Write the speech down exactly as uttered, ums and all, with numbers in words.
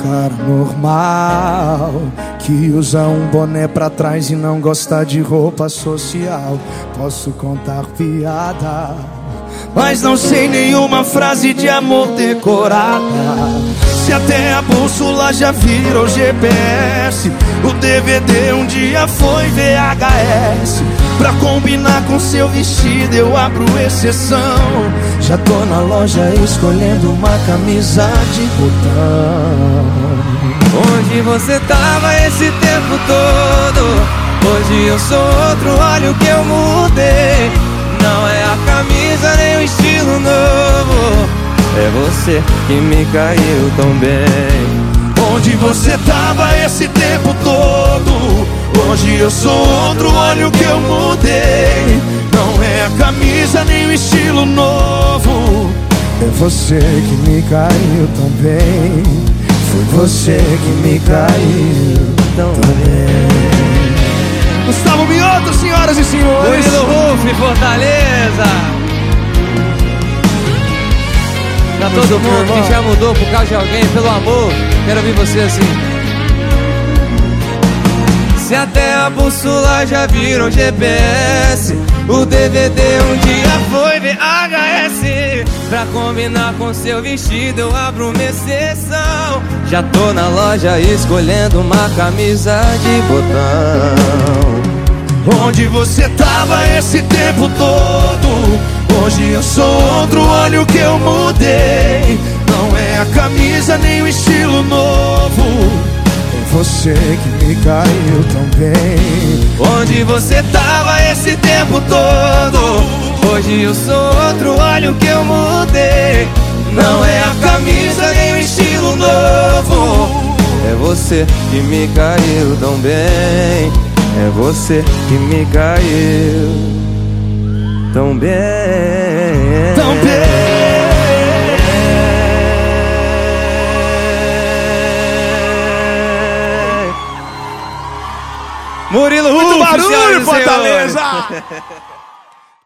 cara normal que usa um boné pra trás e não gosta de roupa social. Posso contar piada, mas não sei nenhuma frase de amor decorada. Se até a bússola já virou G P S, o D V D um dia foi V H S. Pra combinar com seu vestido eu abro exceção. Já tô na loja escolhendo uma camisa de botão. Onde você tava esse tempo todo? Hoje eu sou outro, olha o que eu mudei. Não é a camisa nem o estilo novo, é você que me caiu tão bem. Onde você tava esse tempo todo? Hoje eu sou outro, olha o que eu mudei. Não é a camisa nem o estilo novo, é você que me caiu tão bem. Foi você que me caiu tão bem. Gustavo Mioto, senhoras e senhores. Murilo Ruf, Fortaleza. Pra todo mundo que já mudou por causa de alguém, pelo amor, quero ouvir você assim. Se até a bússola já virou G P S, o D V D um dia foi V H S. Pra combinar com seu vestido eu abro uma exceção. Já tô na loja escolhendo uma camisa de botão. Onde você tava esse tempo todo? Hoje eu sou outro, olha o que eu mudei. Não é a camisa nem o estilo novo, é você que me caiu tão bem. Onde você tava esse tempo todo? Hoje eu sou outro, olha o que eu mudei. Não é a camisa nem o estilo novo, é você que me caiu tão bem. É você que me caiu tão bem. Tão bem. Murilo Ruf, muito barulho, Fortaleza!